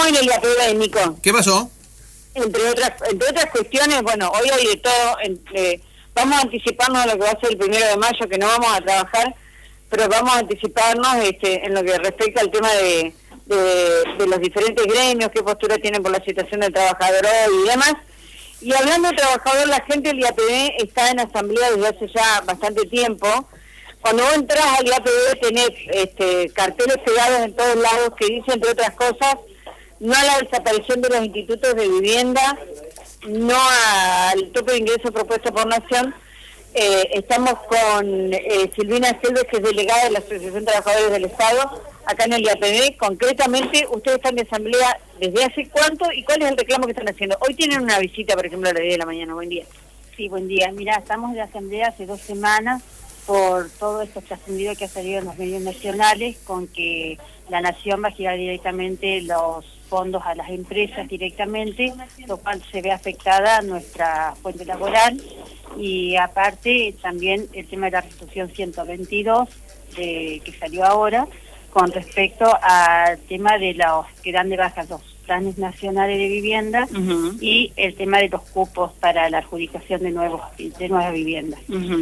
estamos en el IAPB, Nico. ¿Qué pasó? Entre otras cuestiones, bueno, hoy hay de todo. Vamos a anticiparnos a lo que va a ser el 1 de mayo, que no vamos a trabajar, pero vamos a anticiparnos en lo que respecta al tema de los diferentes gremios, qué postura tienen por la situación del trabajador hoy y demás. Y hablando de trabajador, la gente del IAPB está en asamblea desde hace ya bastante tiempo. Cuando vos entras al IAPB tenés carteles pegados en todos lados que dicen, entre otras cosas, no a la desaparición de los institutos de vivienda, no al tope de ingreso propuesto por Nación. Estamos con Silvina Gelbes, que es delegada de la Asociación de Trabajadores del Estado, acá en el IAPB. Concretamente, ustedes están de asamblea ¿desde hace cuánto y cuál es el reclamo que están haciendo? Hoy tienen una visita, por ejemplo, a las 10 de la mañana. Buen día. Sí, buen día. Mira, estamos de asamblea hace 2 semanas por todo esto trascendido que ha salido en los medios nacionales, con que la Nación va a girar directamente los fondos a las empresas directamente, lo cual se ve afectada nuestra fuente laboral, y aparte también el tema de la resolución 122 que salió ahora con respecto al tema de los que dan de baja los planes nacionales de vivienda y el tema de los cupos para la adjudicación de nuevas viviendas.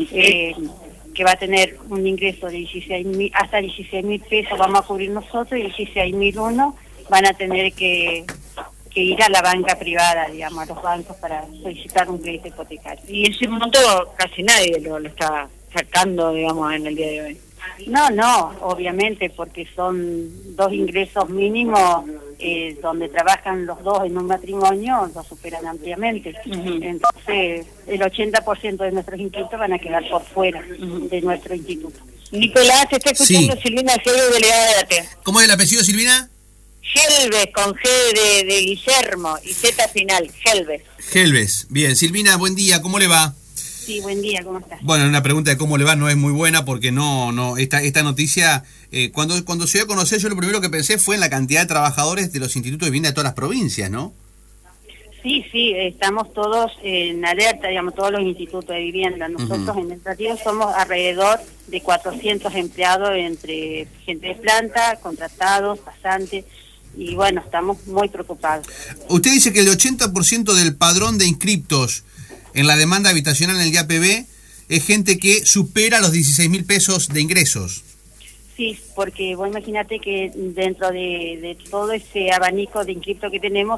Que va a tener un ingreso de hasta 16.000 pesos, vamos a cubrir nosotros, y 16.001 van a tener que ir a la banca privada, digamos, a los bancos para solicitar un crédito hipotecario. Y ese monto casi nadie lo está sacando, digamos, en el día de hoy. No, obviamente, porque son 2 ingresos mínimos, donde trabajan los dos en un matrimonio, lo superan ampliamente. Entonces, el 80% de nuestros inscritos van a quedar por fuera de nuestro instituto. Nicolás, te está escuchando. Sí. Silvina Gelbes, delegada de la TEA. ¿Cómo es el apellido, Silvina? Gelbes, con G de Guillermo y Z final, Gelbes. Gelbes, bien. Silvina, buen día, ¿cómo le va? Sí, buen día, ¿cómo estás? Bueno, una pregunta de cómo le va no es muy buena porque esta noticia, cuando se dio a conocer, yo lo primero que pensé fue en la cantidad de trabajadores de los institutos de vivienda de todas las provincias, ¿no? Sí, estamos todos en alerta, digamos, todos los institutos de vivienda. Nosotros en el partido somos alrededor de 400 empleados entre gente de planta, contratados, pasantes, y bueno, estamos muy preocupados. Usted dice que el 80% del padrón de inscriptos en la demanda habitacional en el IAPB es gente que supera los 16.000 pesos de ingresos. Sí, porque vos imagínate que dentro de todo ese abanico de inscriptos que tenemos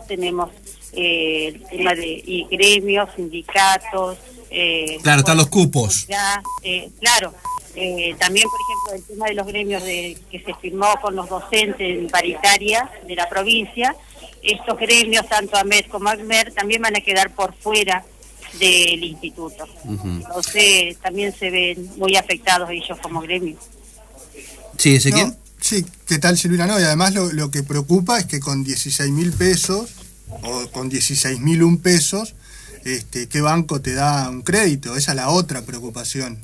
el tema de gremios, sindicatos. Claro, están los cupos. Claro, también, por ejemplo, el tema de los gremios que se firmó con los docentes en paritaria de la provincia, estos gremios, tanto AMED como ACMER, también van a quedar por fuera del instituto. Entonces también se ven muy afectados ellos como gremio. Sí, ¿Ezequiel? Sí, ¿qué tal, Silvina? No, y además lo que preocupa es que con 16.000 pesos o con 16.001 pesos, ¿qué banco te da un crédito? Esa es la otra preocupación.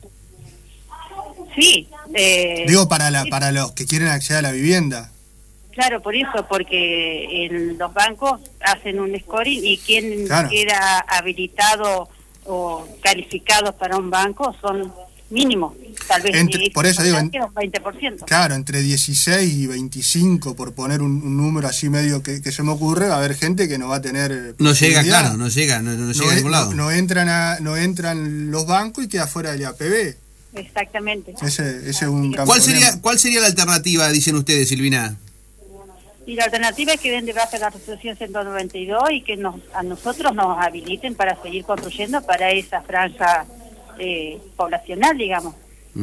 Sí. Digo, para los que quieren acceder a la vivienda. Claro, por eso, porque en los bancos hacen un scoring y quien queda habilitado o calificado para un banco son mínimos, tal vez por eso digo, un 20%. Claro, entre 16 y 25, por poner un número así medio que se me ocurre, va a haber gente que no va a tener... No llega, claro, no llega a ningún lado. No entran los bancos y queda fuera del IAPB. Exactamente. Ese es un ¿Cuál sería la alternativa, dicen ustedes, Silvina? Y la alternativa es que den de baja la resolución 192 y que a nosotros nos habiliten para seguir construyendo para esa franja poblacional, digamos.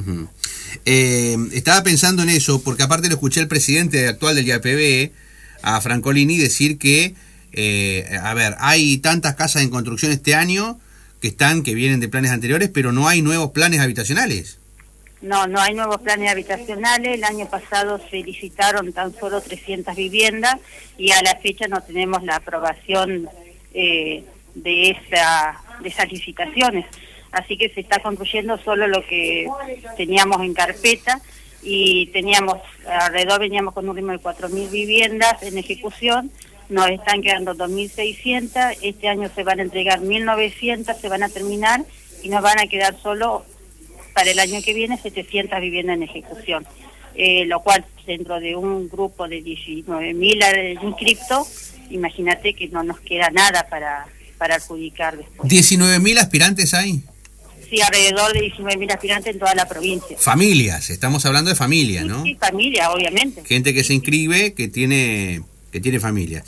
Estaba pensando en eso, porque aparte lo escuché al presidente actual del IAPB, a Francolini, decir que, hay tantas casas en construcción este año que vienen de planes anteriores, pero no hay nuevos planes habitacionales. No hay nuevos planes habitacionales. El año pasado se licitaron tan solo 300 viviendas y a la fecha no tenemos la aprobación de esas licitaciones. Así que se está construyendo solo lo que teníamos en carpeta y veníamos con un ritmo de 4.000 viviendas en ejecución. Nos están quedando 2.600, este año se van a entregar 1.900, se van a terminar y nos van a quedar solo para el año que viene 700 viviendas en ejecución, lo cual dentro de un grupo de 19.000 inscriptos imagínate que no nos queda nada para adjudicar después. ¿19.000 aspirantes hay? Sí, alrededor de 19.000 aspirantes en toda la provincia. Familias, estamos hablando de familias, ¿no? Sí, familia, obviamente. Gente que se inscribe, que tiene familia.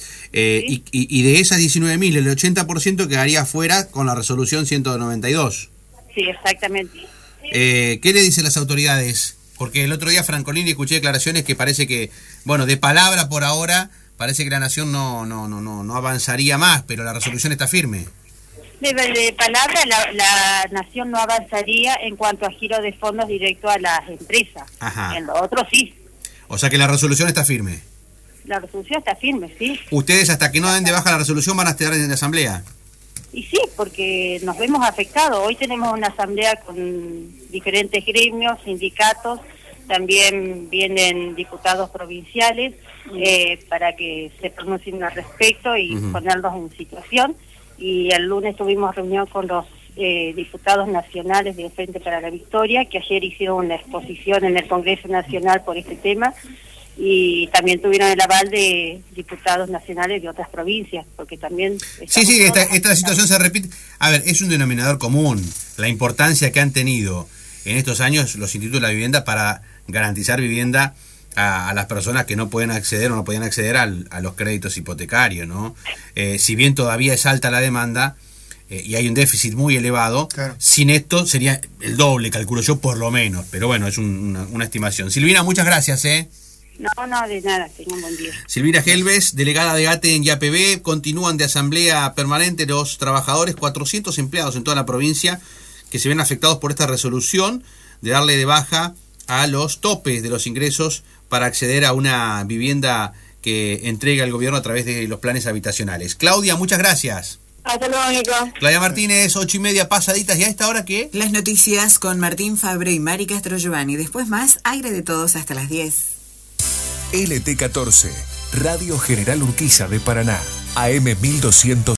Y de esas 19.000, el 80% quedaría fuera con la resolución 192. Sí, exactamente. ¿Qué le dicen las autoridades? Porque el otro día Francolini escuché declaraciones que parece que, bueno, de palabra por ahora, parece que la Nación no avanzaría más, pero la resolución está firme. De palabra, la Nación no avanzaría en cuanto a giro de fondos directo a las empresas. Ajá. En lo otro sí. O sea que la resolución está firme. La resolución está firme, sí. ¿Ustedes hasta que no den de baja la resolución van a estar en la asamblea? Y sí, porque nos vemos afectados. Hoy tenemos una asamblea con diferentes gremios, sindicatos, también vienen diputados provinciales para que se pronuncien al respecto y ponerlos en situación. Y el lunes tuvimos reunión con los diputados nacionales del Frente para la Victoria, que ayer hicieron una exposición en el Congreso Nacional por este tema, y también tuvieron el aval de diputados nacionales de otras provincias, porque también... Sí, esta situación se repite. A ver, es un denominador común, la importancia que han tenido en estos años los institutos de la vivienda para garantizar vivienda a las personas que no pueden acceder o no podían acceder a los créditos hipotecarios, ¿no? Si bien todavía es alta la demanda y hay un déficit muy elevado, claro, sin esto sería el doble, calculo yo, por lo menos. Pero bueno, es una estimación. Silvina, muchas gracias, No, de nada, tengan un buen día. Silvina Helves, delegada de ATE en YPB, continúan de asamblea permanente los trabajadores, 400 empleados en toda la provincia que se ven afectados por esta resolución de darle de baja a los topes de los ingresos para acceder a una vivienda que entrega el gobierno a través de los planes habitacionales. Claudia, muchas gracias. Hasta luego, Nico. Claudia Martínez, 8:30 pasaditas. ¿Y a esta hora qué? Las noticias con Martín Fabre y Mari Castro Giovanni. Después más, aire de todos hasta las 10. LT14, Radio General Urquiza de Paraná, AM 1200.